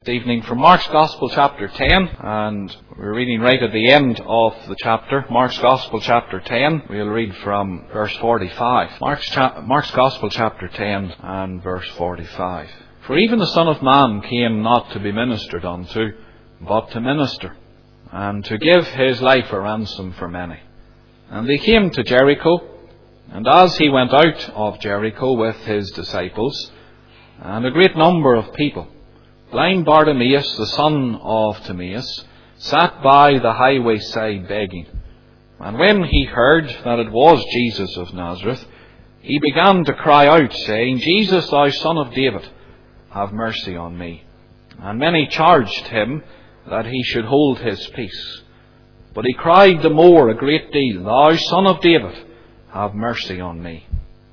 This evening from Mark's Gospel chapter 10, and we're reading right at the end of the chapter. Mark's Gospel chapter 10, we'll read from verse 45. Mark's Gospel chapter 10 and verse 45. For even the Son of Man came not to be ministered unto, but to minister, and to give his life a ransom for many. And they came to Jericho, and as he went out of Jericho with his disciples, and a great number of people, blind Bartimaeus, the son of Timaeus, sat by the highway side begging. And when he heard that it was Jesus of Nazareth, he began to cry out, saying, Jesus, thou son of David, have mercy on me. And many charged him that he should hold his peace. But he cried the more a great deal, Thou son of David, have mercy on me.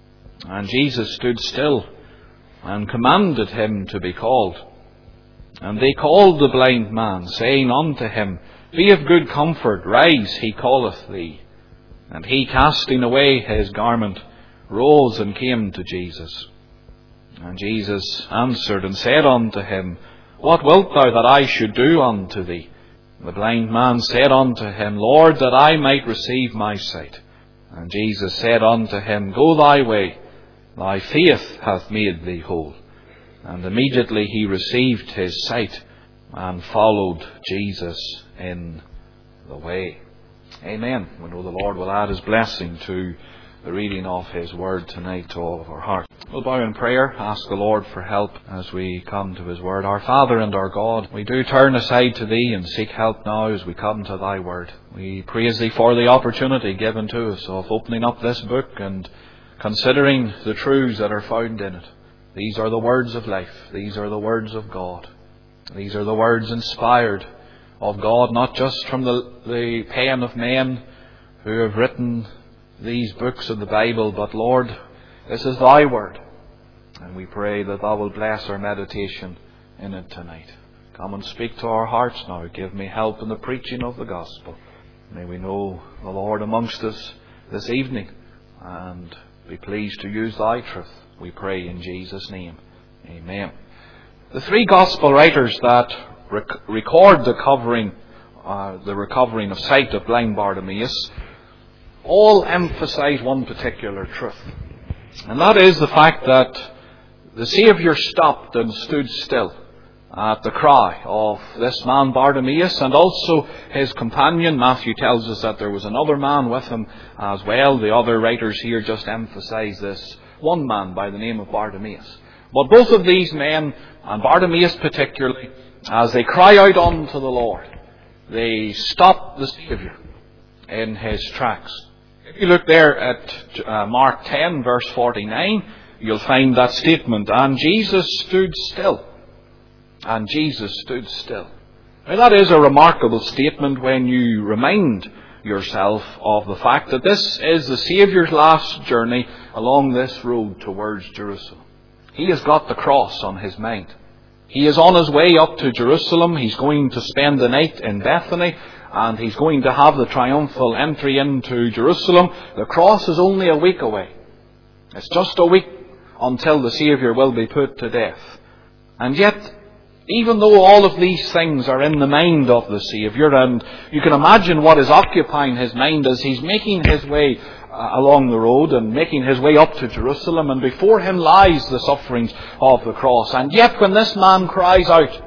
And Jesus stood still, and commanded him to be called. And they called the blind man, saying unto him, Be of good comfort, rise, he calleth thee. And he, casting away his garment, rose and came to Jesus. And Jesus answered and said unto him, What wilt thou that I should do unto thee? The blind man said unto him, Lord, that I might receive my sight. And Jesus said unto him, Go thy way, thy faith hath made thee whole. And immediately he received his sight and followed Jesus in the way. Amen. We know the Lord will add his blessing to the reading of his word tonight to all of our hearts. We'll bow in prayer, ask the Lord for help as we come to his word. Our Father and our God, we do turn aside to thee and seek help now as we come to thy word. We praise thee for the opportunity given to us of opening up this book and considering the truths that are found in it. These are the words of life. These are the words of God. These are the words inspired of God, not just from the pen of men who have written these books of the Bible, but Lord, this is thy word. And we pray that thou will bless our meditation in it tonight. Come and speak to our hearts now. Give me help in the preaching of the gospel. May we know the Lord amongst us this evening and be pleased to use thy truth. We pray in Jesus' name. Amen. The three gospel writers that record the recovering of sight of blind Bartimaeus all emphasize one particular truth. And that is the fact that the Saviour stopped and stood still at the cry of this man Bartimaeus and also his companion. Matthew tells us that there was another man with him as well. The other writers here just emphasize this one man by the name of Bartimaeus. But both of these men, and Bartimaeus particularly, as they cry out unto the Lord, they stop the Saviour in his tracks. If you look there at Mark 10 verse 49, you'll find that statement, and Jesus stood still. And Jesus stood still. Now that is a remarkable statement when you remind yourself of the fact that this is the Saviour's last journey along this road towards Jerusalem. He has got the cross on his mind. He is on his way up to Jerusalem. He's going to spend the night in Bethany, and he's going to have the triumphal entry into Jerusalem. The cross is only a week away. It's just a week until the Saviour will be put to death. And yet, even though all of these things are in the mind of the Saviour, and you can imagine what is occupying his mind as he's making his way along the road and making his way up to Jerusalem, and before him lies the sufferings of the cross. And yet when this man cries out,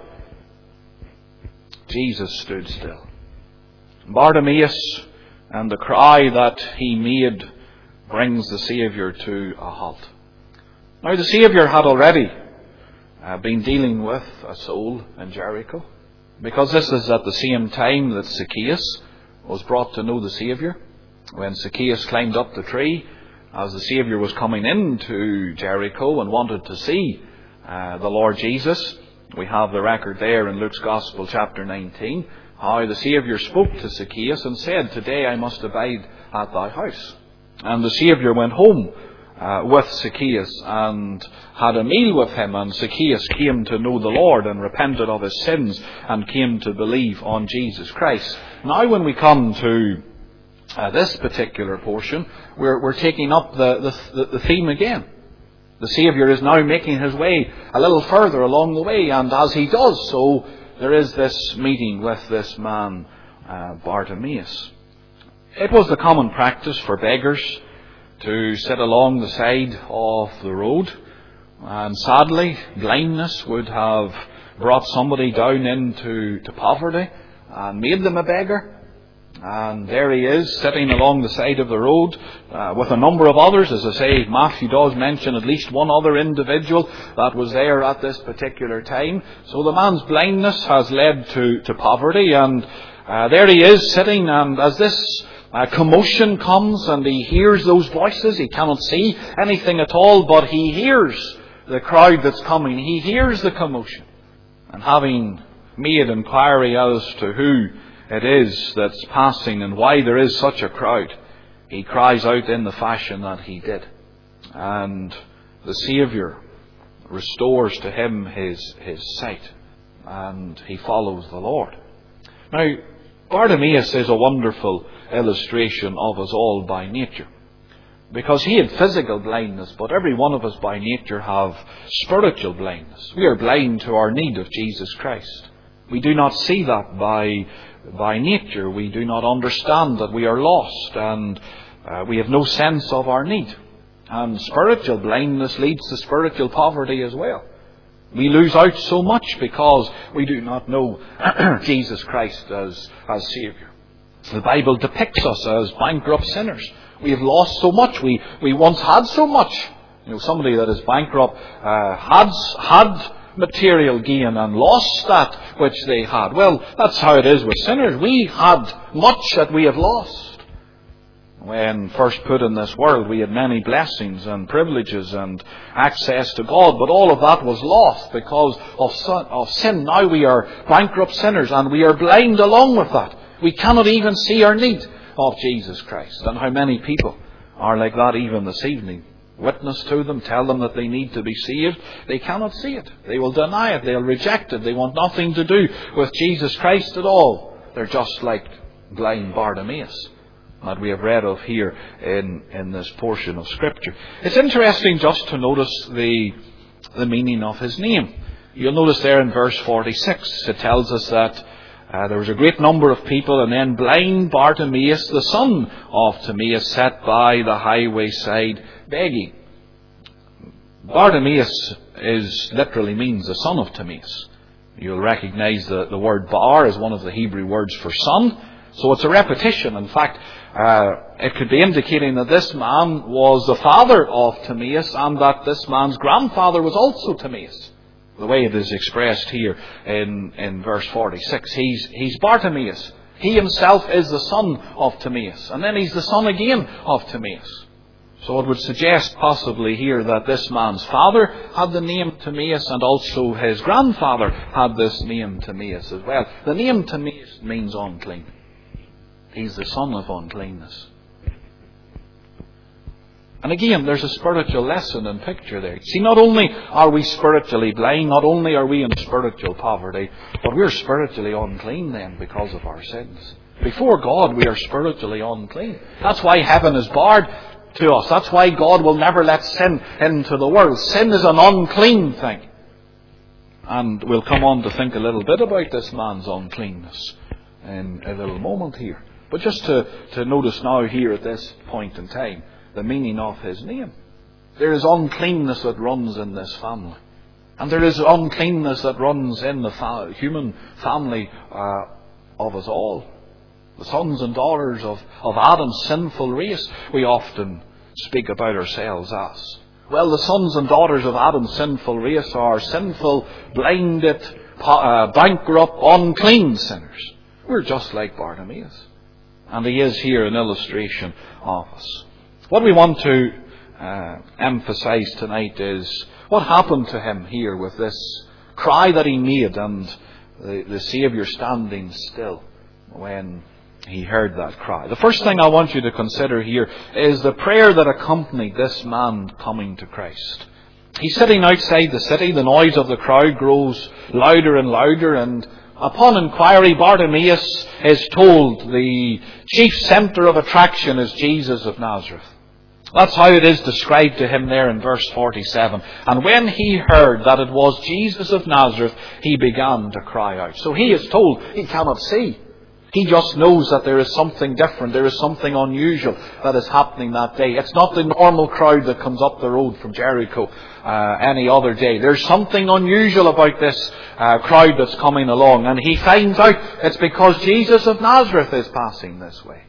Jesus stood still. Bartimaeus and the cry that he made brings the Saviour to a halt. Now the Saviour had already been dealing with a soul in Jericho, because this is at the same time that Zacchaeus was brought to know the Saviour. When Zacchaeus climbed up the tree as the Saviour was coming into Jericho and wanted to see the Lord Jesus, we have the record there in Luke's Gospel chapter 19, how the Saviour spoke to Zacchaeus and said, Today I must abide at thy house. And the Saviour went home with Zacchaeus and had a meal with him, and Zacchaeus came to know the Lord and repented of his sins and came to believe on Jesus Christ. Now when we come to this particular portion, we're taking up the theme again. The Saviour is now making his way a little further along the way, and as he does so, there is this meeting with this man, Bartimaeus. It was the common practice for beggars to sit along the side of the road, and sadly, blindness would have brought somebody down into poverty and made them a beggar. And there he is, sitting along the side of the road with a number of others. As I say, Matthew does mention at least one other individual that was there at this particular time. So the man's blindness has led to poverty, and there he is sitting, and as this commotion comes and he hears those voices, he cannot see anything at all, but he hears the crowd that's coming. He hears the commotion. And having made inquiry as to who it is that's passing and why there is such a crowd, he cries out in the fashion that he did. And the Saviour restores to him his sight, and he follows the Lord. Now, Bartimaeus is a wonderful illustration of us all by nature, because he had physical blindness, but every one of us by nature have spiritual blindness. We are blind to our need of Jesus Christ. We do not see that by nature. We do not understand that we are lost, and we have no sense of our need. And spiritual blindness leads to spiritual poverty as well. We lose out so much because we do not know Jesus Christ as Saviour. The Bible depicts us as bankrupt sinners. We have lost so much. We once had so much. Somebody that is bankrupt had material gain and lost that which they had. Well, that's how it is with sinners. We had much that we have lost. When first put in this world, we had many blessings and privileges and access to God, but all of that was lost because of sin. Now we are bankrupt sinners, and we are blind along with that. We cannot even see our need of Jesus Christ. And how many people are like that even this evening? Witness to them, tell them that they need to be saved. They cannot see it. They will deny it. They'll reject it. They want nothing to do with Jesus Christ at all. They're just like blind Bartimaeus that we have read of here in this portion of Scripture. It's interesting just to notice the meaning of his name. You'll notice there in verse 46, it tells us that there was a great number of people, and then blind Bartimaeus, the son of Timaeus, sat by the highway side begging. Bartimaeus literally means the son of Timaeus. You'll recognize the word bar as one of the Hebrew words for son. So it's a repetition. In fact, it could be indicating that this man was the father of Timaeus, and that this man's grandfather was also Timaeus. The way it is expressed here in verse 46. He's Bartimaeus. He himself is the son of Timaeus. And then he's the son again of Timaeus. So it would suggest possibly here that this man's father had the name Timaeus, and also his grandfather had this name Timaeus as well. The name Timaeus means unclean. He's the son of uncleanness. And again, there's a spiritual lesson and picture there. See, not only are we spiritually blind, not only are we in spiritual poverty, but we're spiritually unclean then because of our sins. Before God, we are spiritually unclean. That's why heaven is barred to us. That's why God will never let sin into the world. Sin is an unclean thing. And we'll come on to think a little bit about this man's uncleanness in a little moment here. But just to notice now here at this point in time, the meaning of his name. There is uncleanness that runs in this family. And there is uncleanness that runs in the human family of us all. The sons and daughters of Adam's sinful race, we often speak about ourselves as. Well, the sons and daughters of Adam's sinful race are sinful, blinded, bankrupt, unclean sinners. We're just like Bartimaeus. And he is here an illustration of us. What we want to emphasize tonight is what happened to him here with this cry that he made, and the Saviour standing still when he heard that cry. The first thing I want you to consider here is the prayer that accompanied this man coming to Christ. He's sitting outside the city. The noise of the crowd grows louder and louder, and upon inquiry, Bartimaeus is told the chief centre of attraction is Jesus of Nazareth. That's how it is described to him there in verse 47. And when he heard that it was Jesus of Nazareth, he began to cry out. So he is told he cannot see. He just knows that there is something different. There is something unusual that is happening that day. It's not the normal crowd that comes up the road from Jericho any other day. There's something unusual about this crowd that's coming along. And he finds out it's because Jesus of Nazareth is passing this way.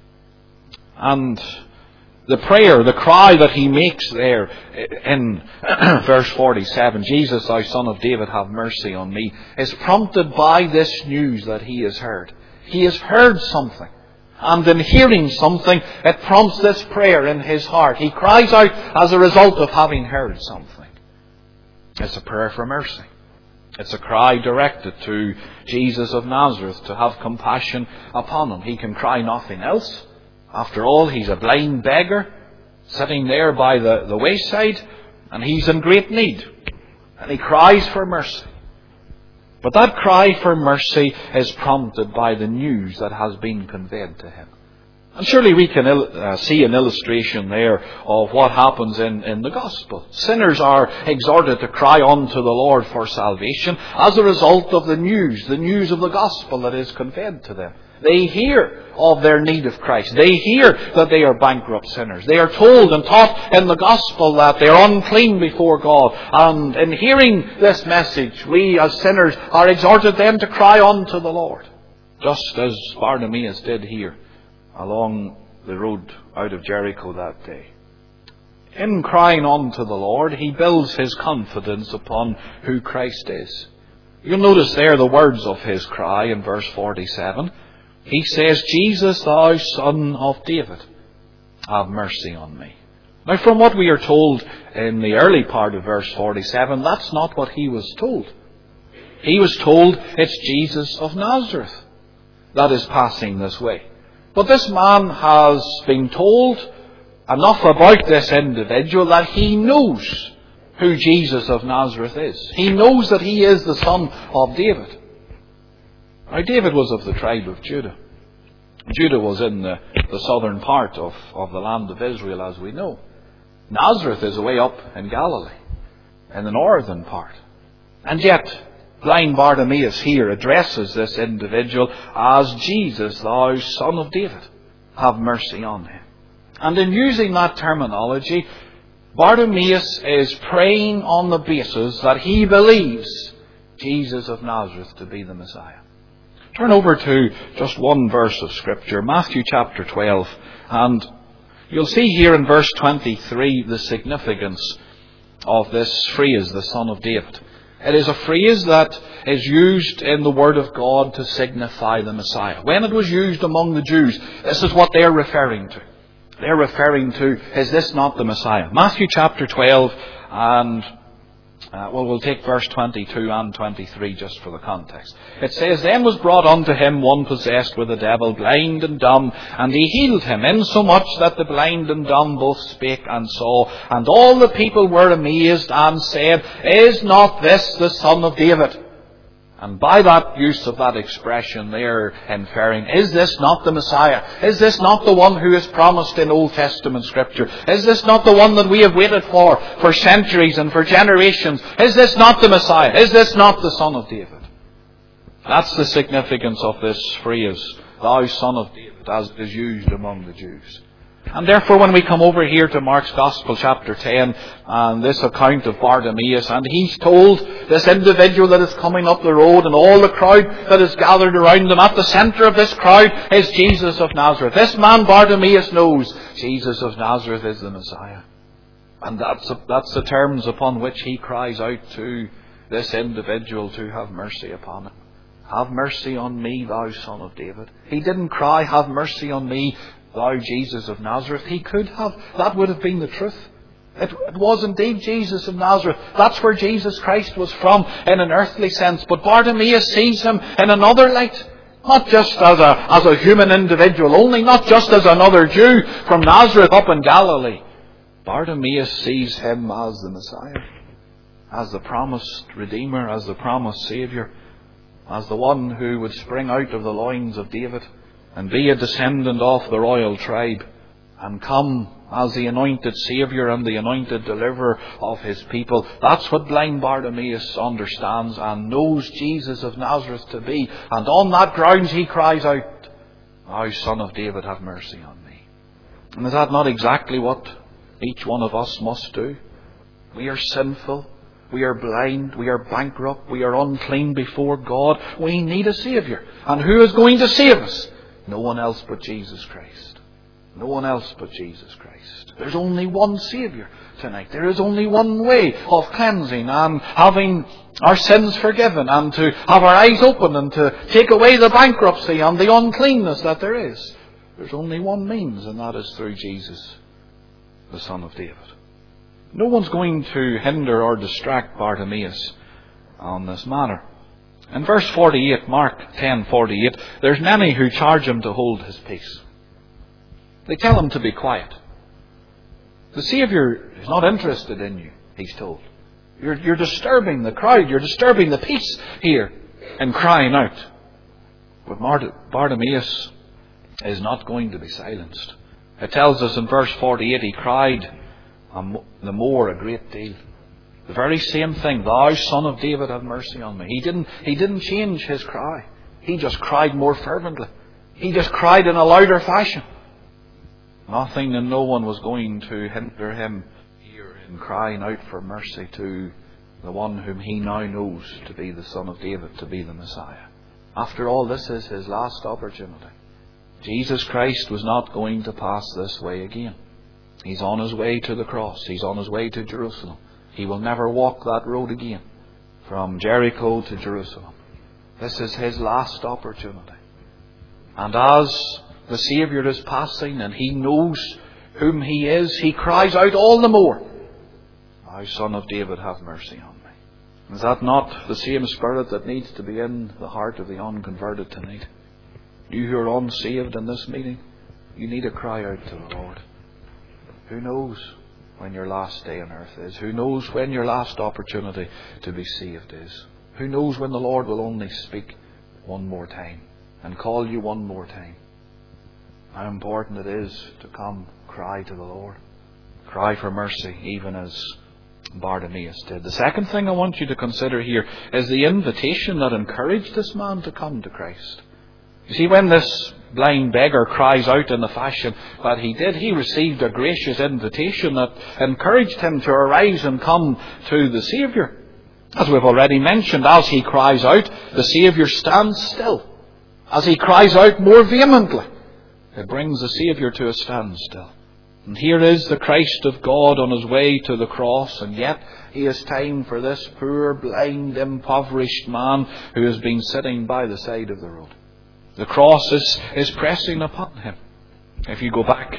And the prayer, the cry that he makes there in verse 47, Jesus, thou Son of David, have mercy on me, is prompted by this news that he has heard. He has heard something. And in hearing something, it prompts this prayer in his heart. He cries out as a result of having heard something. It's a prayer for mercy. It's a cry directed to Jesus of Nazareth to have compassion upon him. He can cry nothing else. After all, he's a blind beggar sitting there by the wayside, and he's in great need. And he cries for mercy. But that cry for mercy is prompted by the news that has been conveyed to him. And surely we can see an illustration there of what happens in the gospel. Sinners are exhorted to cry unto the Lord for salvation as a result of the news of the gospel that is conveyed to them. They hear of their need of Christ. They hear that they are bankrupt sinners. They are told and taught in the gospel that they are unclean before God. And in hearing this message, we as sinners are exhorted then to cry unto the Lord. Just as Bartimaeus did here along the road out of Jericho that day. In crying unto the Lord, he builds his confidence upon who Christ is. You'll notice there the words of his cry in verse 47. He says, Jesus, thou Son of David, have mercy on me. Now, from what we are told in the early part of verse 47, that's not what he was told. He was told it's Jesus of Nazareth that is passing this way. But this man has been told enough about this individual that he knows who Jesus of Nazareth is. He knows that he is the son of David. Now, David was of the tribe of Judah. Judah was in the southern part of the land of Israel, as we know. Nazareth is away up in Galilee, in the northern part. And yet, blind Bartimaeus here addresses this individual as Jesus, thou Son of David, have mercy on him. And in using that terminology, Bartimaeus is praying on the basis that he believes Jesus of Nazareth to be the Messiah. Turn over to just one verse of Scripture, Matthew chapter 12, and you'll see here in verse 23 the significance of this phrase, the Son of David. It is a phrase that is used in the Word of God to signify the Messiah. When it was used among the Jews, this is what they're referring to. They're referring to, is this not the Messiah? Matthew chapter 12, and we'll take verse 22 and 23 just for the context. It says, Then was brought unto him one possessed with a devil, blind and dumb, and he healed him, insomuch that the blind and dumb both spake and saw. And all the people were amazed and said, Is not this the Son of David? And by that use of that expression, they're inferring, is this not the Messiah? Is this not the one who is promised in Old Testament Scripture? Is this not the one that we have waited for centuries and for generations? Is this not the Messiah? Is this not the Son of David? That's the significance of this phrase, thou Son of David, as it is used among the Jews. And therefore, when we come over here to Mark's Gospel, chapter 10, and this account of Bartimaeus, and he's told this individual that is coming up the road, and all the crowd that is gathered around him, at the centre of this crowd is Jesus of Nazareth. This man, Bartimaeus, knows Jesus of Nazareth is the Messiah. And that's the terms upon which he cries out to this individual to have mercy upon him. Have mercy on me, thou Son of David. He didn't cry, have mercy on me, thou Jesus of Nazareth. He could have. That would have been the truth. It was indeed Jesus of Nazareth. That's where Jesus Christ was from in an earthly sense. But Bartimaeus sees him in another light. Not just as a human individual only. Not just as another Jew from Nazareth up in Galilee. Bartimaeus sees him as the Messiah. As the promised Redeemer. As the promised Saviour. As the one who would spring out of the loins of David and be a descendant of the royal tribe, and come as the anointed Saviour and the anointed deliverer of His people. That's what blind Bartimaeus understands and knows Jesus of Nazareth to be. And on that grounds he cries out, "Thou Son of David, have mercy on me." And is that not exactly what each one of us must do? We are sinful. We are blind. We are bankrupt. We are unclean before God. We need a Saviour. And who is going to save us? No one else but Jesus Christ. No one else but Jesus Christ. There's only one Saviour tonight. There is only one way of cleansing and having our sins forgiven and to have our eyes open and to take away the bankruptcy and the uncleanness that there is. There's only one means, and that is through Jesus, the Son of David. No one's going to hinder or distract Bartimaeus on this matter. In verse 48, Mark 10:48, there's many who charge him to hold his peace. They tell him to be quiet. The Saviour is not interested in you, he's told. You're disturbing the crowd. You're disturbing the peace here and crying out. But Bartimaeus is not going to be silenced. It tells us in verse 48, he cried the more a great deal. The very same thing. "Thou Son of David, have mercy on me." He didn't change his cry. He just cried more fervently. He just cried in a louder fashion. Nothing and no one was going to hinder him here in crying out for mercy to the one whom he now knows to be the Son of David, to be the Messiah. After all, this is his last opportunity. Jesus Christ was not going to pass this way again. He's on his way to the cross. He's on his way to Jerusalem. He will never walk that road again from Jericho to Jerusalem. This is his last opportunity. And as the Saviour is passing and he knows whom he is, he cries out all the more, "Thou Son of David, have mercy on me." Is that not the same spirit that needs to be in the heart of the unconverted tonight? You who are unsaved in this meeting, you need to cry out to the Lord. Who knows when your last day on earth is? Who knows when your last opportunity to be saved is? Who knows when the Lord will only speak one more time and call you one more time? How important it is to come cry to the Lord. Cry for mercy, even as Bartimaeus did. The second thing I want you to consider here is the invitation that encouraged this man to come to Christ. You see, when this blind beggar cries out in the fashion that he did, he received a gracious invitation that encouraged him to arise and come to the Saviour. As we've already mentioned, as he cries out, the Saviour stands still. As he cries out more vehemently, it brings the Saviour to a standstill. And here is the Christ of God on his way to the cross, and yet he has time for this poor, blind, impoverished man who has been sitting by the side of the road. The cross is pressing upon him. If you go back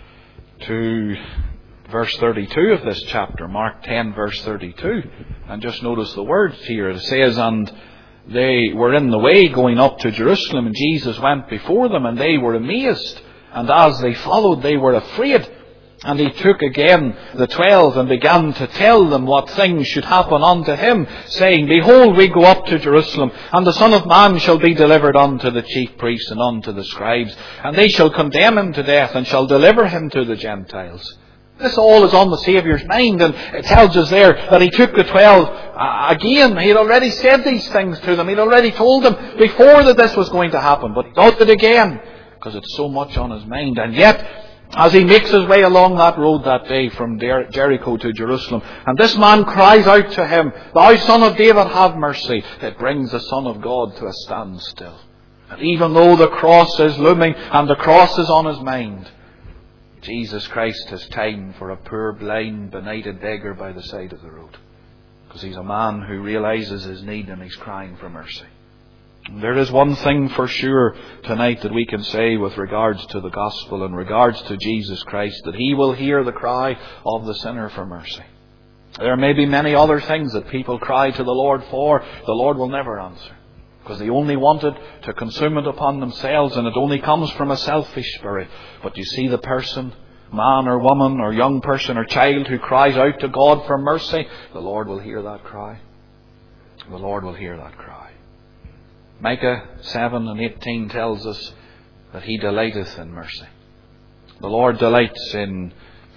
to verse 32 of this chapter, Mark 10 verse 32, and just notice the words here. It says, "And they were in the way going up to Jerusalem, and Jesus went before them, and they were amazed. And as they followed, they were afraid. And he took again the 12 and began to tell them what things should happen unto him, saying, Behold, we go up to Jerusalem, and the Son of Man shall be delivered unto the chief priests and unto the scribes, and they shall condemn him to death, and shall deliver him to the Gentiles." This all is on the Saviour's mind, and it tells us there that he took the 12 again. He had already said these things to them. He had already told them before that this was going to happen, but he does it again because it's so much on his mind. And yet, as he makes his way along that road that day from Jericho to Jerusalem, and this man cries out to him, "Thou Son of David, have mercy," it brings the Son of God to a standstill. And even though the cross is looming and the cross is on his mind, Jesus Christ has time for a poor, blind, benighted beggar by the side of the road. Because he's a man who realizes his need and he's crying for mercy. And there is one thing for sure tonight that we can say with regards to the gospel and regards to Jesus Christ, that he will hear the cry of the sinner for mercy. There may be many other things that people cry to the Lord for. The Lord will never answer, because they only wanted to consume it upon themselves, and it only comes from a selfish spirit. But you see the person, man or woman or young person or child, who cries out to God for mercy, the Lord will hear that cry. The Lord will hear that cry. Micah 7:18 tells us that he delighteth in mercy. The Lord delights in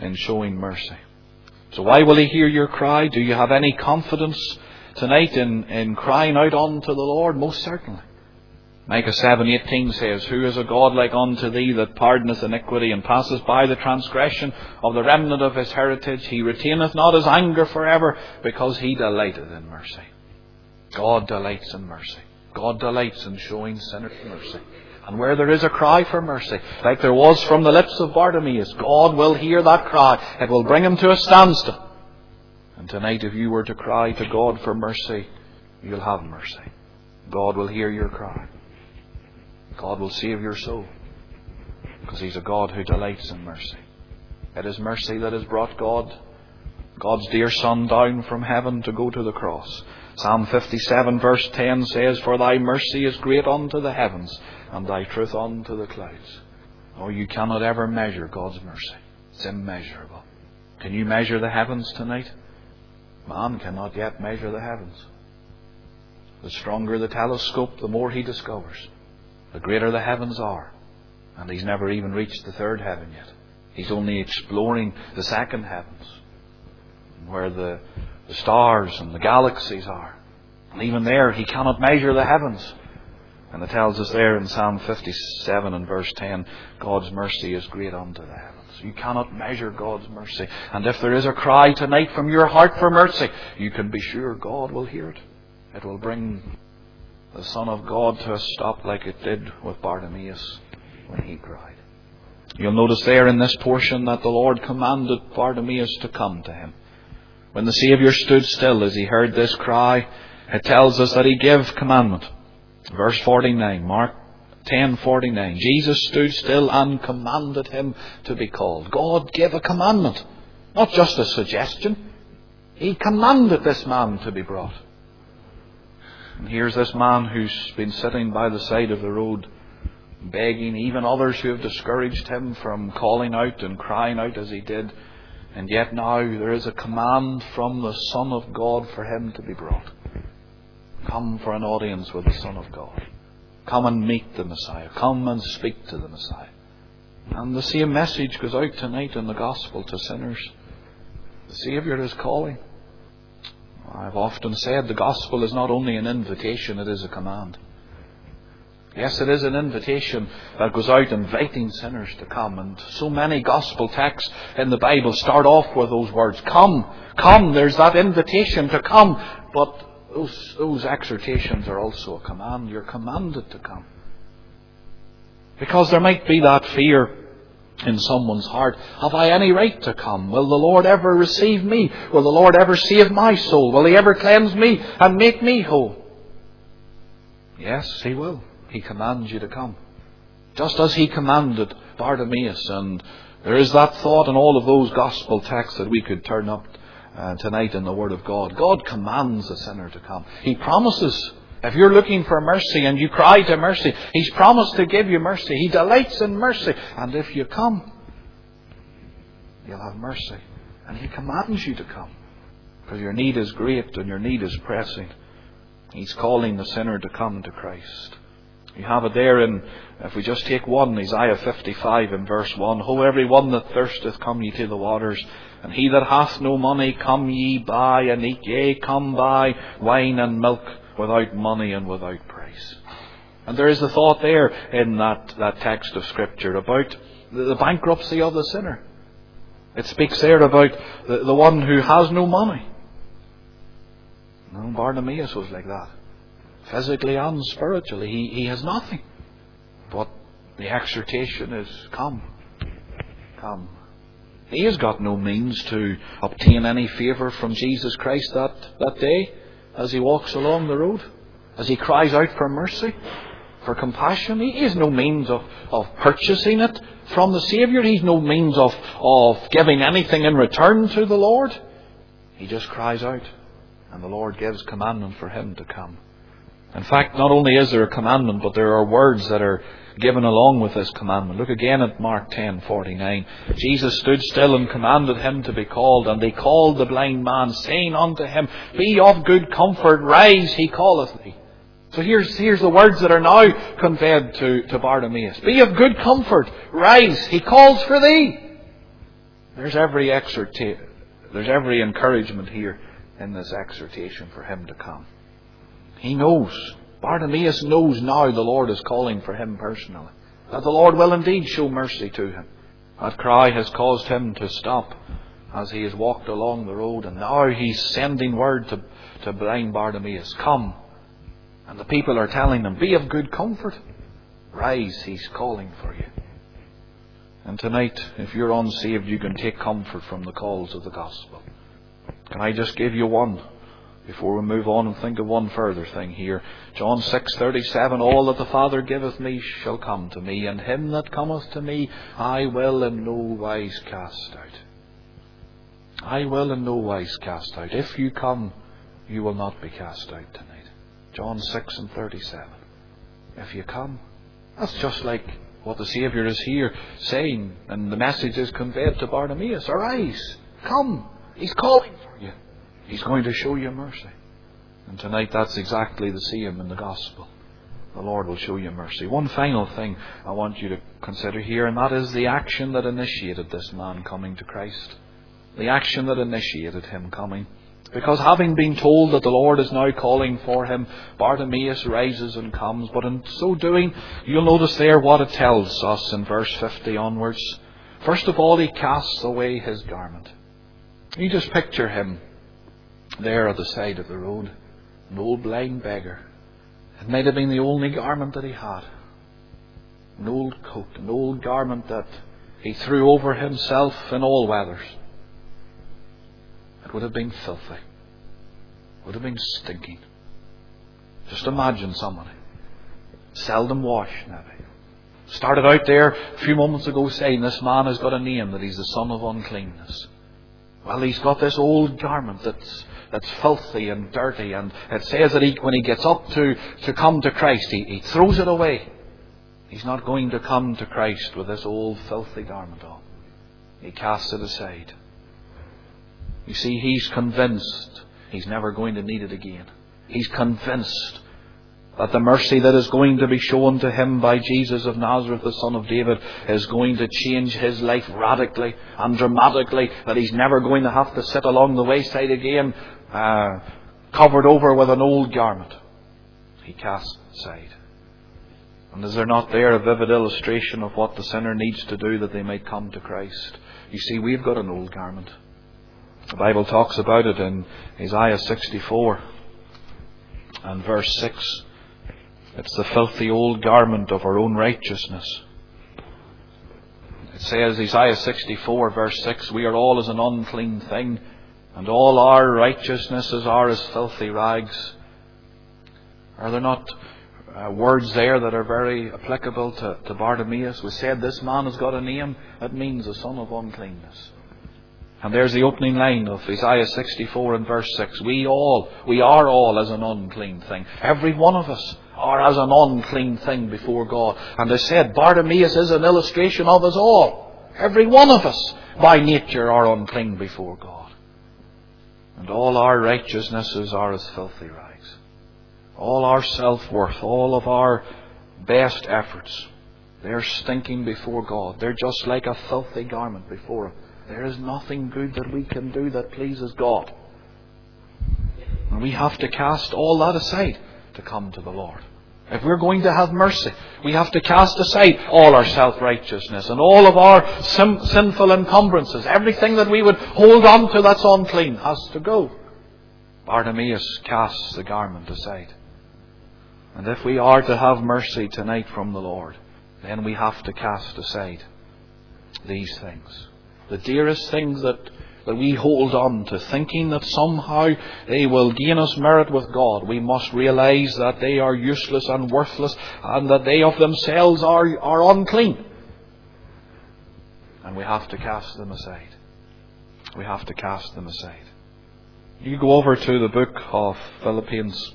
in showing mercy. So why will He hear your cry? Do you have any confidence tonight in crying out unto the Lord? Most certainly. Micah 7:18 says, Who is a God like unto thee, that pardoneth iniquity, and passeth by the transgression of the remnant of his heritage? He retaineth not his anger forever, because he delighteth in mercy. God delights in mercy. God delights in showing sinners mercy. And where there is a cry for mercy, like there was from the lips of Bartimaeus, God will hear that cry. It will bring him to a standstill. And tonight, if you were to cry to God for mercy, you'll have mercy. God will hear your cry. God will save your soul, because He's a God who delights in mercy. It is mercy that has brought God's dear Son down from heaven to go to the cross. Psalm 57 verse 10 says, For thy mercy is great unto the heavens, and thy truth unto the clouds. Oh, you cannot ever measure God's mercy. It's immeasurable. Can you measure the heavens tonight? Man cannot yet measure the heavens. The stronger the telescope, the more he discovers. The greater the heavens are. And he's never even reached the third heaven yet. He's only exploring the second heavens, where the stars and the galaxies are. And even there, he cannot measure the heavens. And it tells us there in Psalm 57 and verse 10, God's mercy is great unto the heavens. You cannot measure God's mercy. And if there is a cry tonight from your heart for mercy, you can be sure God will hear it. It will bring the Son of God to a stop, like it did with Bartimaeus when he cried. You'll notice there in this portion that the Lord commanded Bartimaeus to come to Him. When the Saviour stood still as He heard this cry, it tells us that He gave commandment. Verse 49, Mark 10:49. Jesus stood still and commanded him to be called. God gave a commandment, not just a suggestion. He commanded this man to be brought. And here's this man who's been sitting by the side of the road, begging, even others who have discouraged him from calling out and crying out as he did. And yet now there is a command from the Son of God for him to be brought. Come for an audience with the Son of God. Come and meet the Messiah. Come and speak to the Messiah. And the same message goes out tonight in the gospel to sinners. The Saviour is calling. I've often said the gospel is not only an invitation, it is a command. Yes, it is an invitation that goes out inviting sinners to come. And so many gospel texts in the Bible start off with those words, come, come. There's that invitation to come. But those exhortations are also a command. You're commanded to come. Because there might be that fear in someone's heart. Have I any right to come? Will the Lord ever receive me? Will the Lord ever save my soul? Will He ever cleanse me and make me whole? Yes, He will. He commands you to come. Just as He commanded Bartimaeus. And there is that thought in all of those gospel texts that we could turn up tonight in the Word of God. God commands a sinner to come. He promises, if you're looking for mercy and you cry to mercy, He's promised to give you mercy. He delights in mercy. And if you come, you'll have mercy. And He commands you to come. Because your need is great and your need is pressing. He's calling the sinner to come to Christ. You have it there in, if we just take one, Isaiah 55 in verse 1. Ho, every one that thirsteth, come ye to the waters. And he that hath no money, come ye buy and eat. Yea, come buy wine and milk without money and without price. And there is a thought there in that text of Scripture about the bankruptcy of the sinner. It speaks there about the one who has no money. No, Bartimaeus was like that. Physically and spiritually, he has nothing. But the exhortation is, come, come. He has got no means to obtain any favour from Jesus Christ that day as he walks along the road, as he cries out for mercy, for compassion. He has no means of purchasing it from the Saviour. He's no means of giving anything in return to the Lord. He just cries out, and the Lord gives commandment for him to come. In fact, not only is there a commandment, but there are words that are given along with this commandment. Look again at Mark 10:49. Jesus stood still and commanded him to be called. And they called the blind man, saying unto him, Be of good comfort, rise, he calleth thee. So here's the words that are now conveyed to Bartimaeus. Be of good comfort, rise, he calls for thee. There's every encouragement here in this exhortation for him to come. He knows. Bartimaeus knows now the Lord is calling for him personally. That the Lord will indeed show mercy to him. That cry has caused him to stop as he has walked along the road. And now he's sending word to blind Bartimaeus, come. And the people are telling him, be of good comfort. Rise, he's calling for you. And tonight, if you're unsaved, you can take comfort from the calls of the gospel. Can I just give you one before we move on and think of one further thing here? John 6:37, all that the Father giveth me shall come to me, and him that cometh to me I will in no wise cast out. I will in no wise cast out. If you come, you will not be cast out tonight. John 6:37. If you come. That's just like what the Saviour is here saying, and the message is conveyed to Bartimaeus. Arise, come. He's calling for you. He's going to show you mercy. And tonight that's exactly the same in the gospel. The Lord will show you mercy. One final thing I want you to consider here, and that is the action that initiated this man coming to Christ. The action that initiated him coming. Because having been told that the Lord is now calling for him, Bartimaeus rises and comes. But in so doing, you'll notice there what it tells us in verse 50 onwards. First of all, he casts away his garment. You just picture him there at the side of the road, an old blind beggar. It might have been the only garment that he had. An old coat, an old garment that he threw over himself in all weathers. It would have been filthy. It would have been stinking. Just imagine somebody, seldom washed maybe, started out there a few moments ago saying this man has got a name, that he's the son of uncleanness. Well, he's got this old garment that's filthy and dirty, and it says that when he gets up to come to Christ, he throws it away. He's not going to come to Christ with this old filthy garment on. He casts it aside. You see, he's convinced he's never going to need it again. He's convinced that the mercy that is going to be shown to him by Jesus of Nazareth, the Son of David, is going to change his life radically and dramatically, that he's never going to have to sit along the wayside again, covered over with an old garment. He casts it aside. And is there not there a vivid illustration of what the sinner needs to do that they might come to Christ? You see, we've got an old garment. The Bible talks about it in Isaiah 64 and verse 6. It's the filthy old garment of our own righteousness. It says, Isaiah 64 verse 6, we are all as an unclean thing, and all our righteousnesses are as filthy rags. Are there not words there that are very applicable to Bartimaeus? We said this man has got a name that means the son of uncleanness. And there's the opening line of Isaiah 64 and verse 6. We are all as an unclean thing. Every one of us are as an unclean thing before God. And I said, Bartimaeus is an illustration of us all. Every one of us, by nature, are unclean before God. And all our righteousnesses are as filthy rags. All our self-worth, all of our best efforts, they're stinking before God. They're just like a filthy garment before Him. There is nothing good that we can do that pleases God. And we have to cast all that aside to come to the Lord. If we're going to have mercy, we have to cast aside all our self-righteousness and all of our sinful encumbrances. Everything that we would hold on to that's unclean has to go. Bartimaeus casts the garment aside. And if we are to have mercy tonight from the Lord, then we have to cast aside these things. The dearest things that we hold on to, thinking that somehow they will gain us merit with God, we must realize that they are useless and worthless, and that they of themselves are unclean. And we have to cast them aside. We have to cast them aside. You go over to the book of Philippians,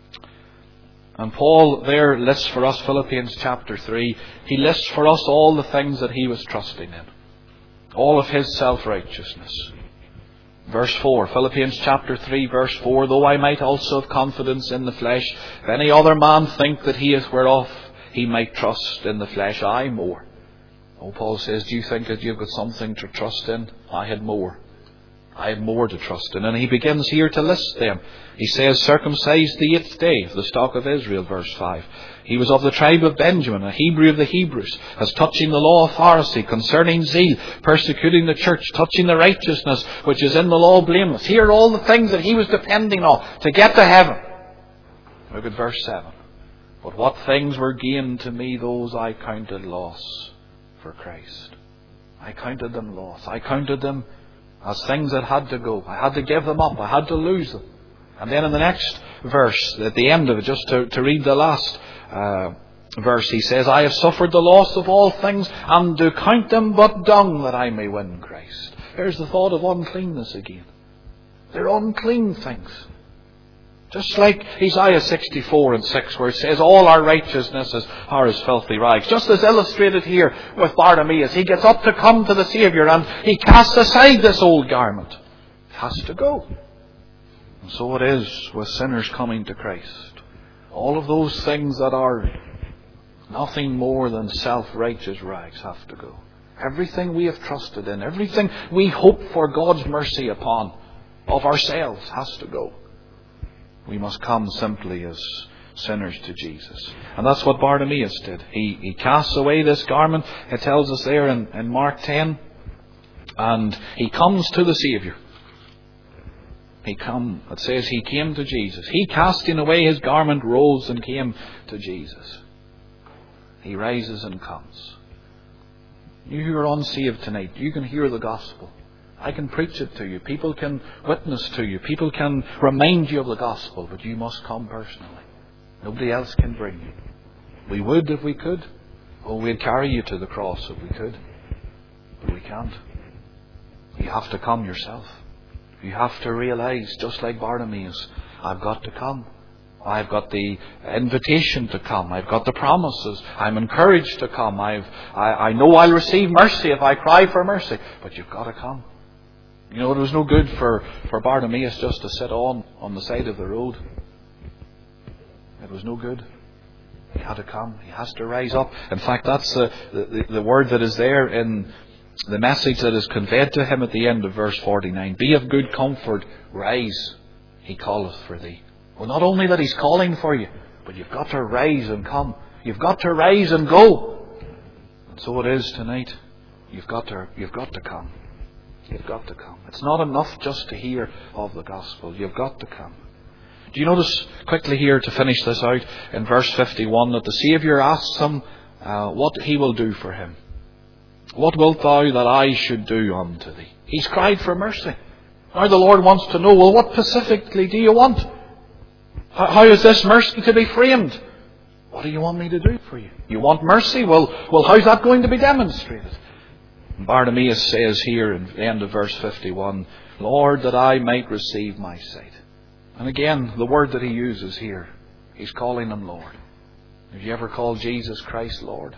and Paul there lists for us, Philippians chapter 3, he lists for us all the things that he was trusting in. All of his self-righteousness. Verse 4, Philippians chapter 3 verse 4, though I might also have confidence in the flesh, if any other man think that he is whereof he might trust in the flesh, I more. Oh, Paul says, do you think that you've got something to trust in? I had more. I had more to trust in. And he begins here to list them. He says, circumcised the 8th day of the stock of Israel, verse 5. He was of the tribe of Benjamin, a Hebrew of the Hebrews, as touching the law of Pharisee, concerning zeal, persecuting the church, touching the righteousness which is in the law, blameless. Here are all the things that he was depending on to get to heaven. Look at verse 7. But what things were gained to me, those I counted loss for Christ. I counted them loss. I counted them as things that had to go. I had to give them up. I had to lose them. And then in the next verse, at the end of it, just to read the last verse, he says, I have suffered the loss of all things, and do count them but dung, that I may win Christ. There's the thought of uncleanness again. They're unclean things. Just like Isaiah 64 and 6, where it says, all our righteousnesses are as filthy rags. Just as illustrated here with Bartimaeus. He gets up to come to the Saviour, and he casts aside this old garment. It has to go. And so it is with sinners coming to Christ. All of those things that are nothing more than self-righteous rags have to go. Everything we have trusted in, everything we hope for God's mercy upon of ourselves has to go. We must come simply as sinners to Jesus. And that's what Bartimaeus did. He casts away this garment, it tells us there in Mark 10, and he comes to the Saviour. It says he came to Jesus. He, casting away his garment, rose and came to Jesus. He rises and comes. You who are unsaved tonight, you can hear the gospel. I can preach it to you. People can witness to you. People can remind you of the gospel, but you must come personally. Nobody else can bring you. We would if we could. Oh, we'd carry you to the cross if we could. But we can't. You have to come yourself. You have to realize, just like Bartimaeus, I've got to come. I've got the invitation to come. I've got the promises. I'm encouraged to come. I know I'll receive mercy if I cry for mercy. But you've got to come. You know, it was no good for Bartimaeus just to sit on the side of the road. It was no good. He had to come. He has to rise up. In fact, that's the word that is there in the message that is conveyed to him at the end of verse 49. Be of good comfort, rise, he calleth for thee. Well, not only that he's calling for you, but you've got to rise and come. You've got to rise and go. And so it is tonight. You've got to come. You've got to come. It's not enough just to hear of the gospel. You've got to come. Do you notice quickly here, to finish this out, in verse 51, that the Saviour asks him what he will do for him. What wilt thou that I should do unto thee? He's cried for mercy. Now the Lord wants to know, well, what specifically do you want? How is this mercy to be framed? What do you want me to do for you? You want mercy? Well, how's that going to be demonstrated? Bartimaeus says here in the end of verse 51, Lord, that I might receive my sight. And again, the word that he uses here, he's calling him Lord. Have you ever called Jesus Christ Lord?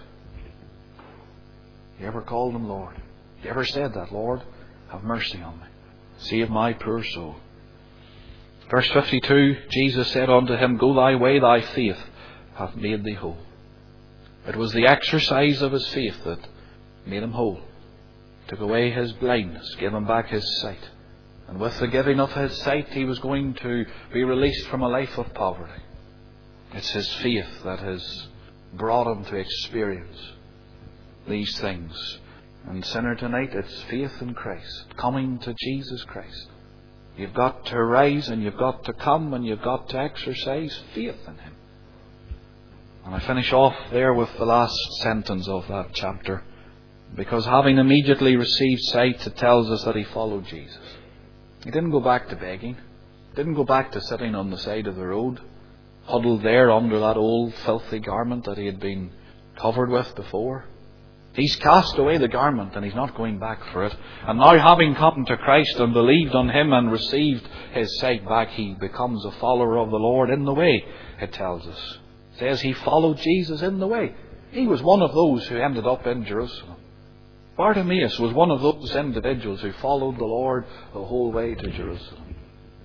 You ever called him Lord? You ever said that, Lord, have mercy on me. Save my poor soul. Verse 52, Jesus said unto him, Go thy way, thy faith hath made thee whole. It was the exercise of his faith that made him whole. Took away his blindness, gave him back his sight. And with the giving of his sight, he was going to be released from a life of poverty. It's his faith that has brought him to experience these things. And sinner, tonight, it's faith in Christ, coming to Jesus Christ. You've got to rise and you've got to come and you've got to exercise faith in him. And I finish off there with the last sentence of that chapter. Because having immediately received sight, it tells us that he followed Jesus. He didn't go back to begging. Didn't go back to sitting on the side of the road, huddled there under that old filthy garment that he had been covered with before. He's cast away the garment and he's not going back for it. And now, having come to Christ and believed on him and received his sight back, he becomes a follower of the Lord in the way, it tells us. It says he followed Jesus in the way. He was one of those who ended up in Jerusalem. Bartimaeus was one of those individuals who followed the Lord the whole way to Jerusalem.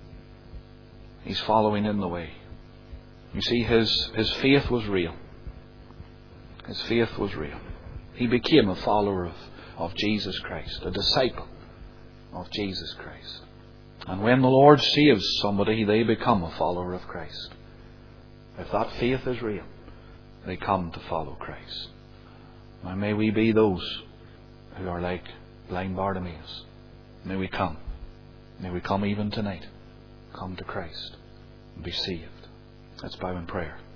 He's following in the way. You see, his faith was real. His faith was real. He became a follower of Jesus Christ, a disciple of Jesus Christ. And when the Lord saves somebody, they become a follower of Christ. If that faith is real, they come to follow Christ. And may we be those who are like blind Bartimaeus. May we come. May we come even tonight. Come to Christ and be saved. Let's bow in prayer.